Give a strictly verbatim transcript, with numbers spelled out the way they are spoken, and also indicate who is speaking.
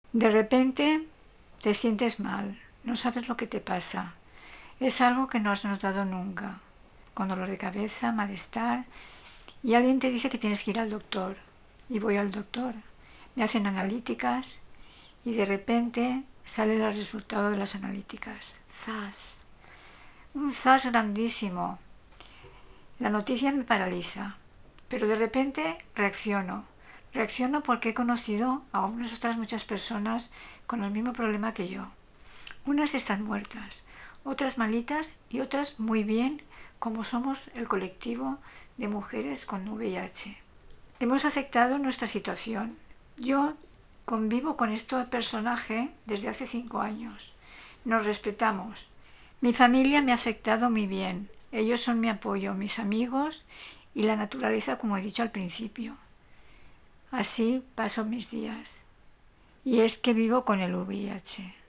Speaker 1: De repente te sientes mal, no sabes lo que te pasa. Es algo que no has notado nunca, con dolor de cabeza, malestar, y alguien te dice que tienes que ir al doctor. Y voy al doctor. Me hacen analíticas y de repente sale el resultado de las analíticas. ¡Zas! Un zas grandísimo. La noticia me paraliza, pero de repente reacciono. Reacciono porque he conocido a unas otras muchas personas con el mismo problema que yo. Unas están muertas, otras malitas y otras muy bien, como somos el colectivo de mujeres con V I H. Hemos aceptado nuestra situación. Yo convivo con este personaje desde hace cinco años. Nos respetamos. Mi familia me ha aceptado muy bien. Ellos son mi apoyo, mis amigos y la naturaleza, como he dicho al principio. Así paso mis días. Y es que vivo con el V I H.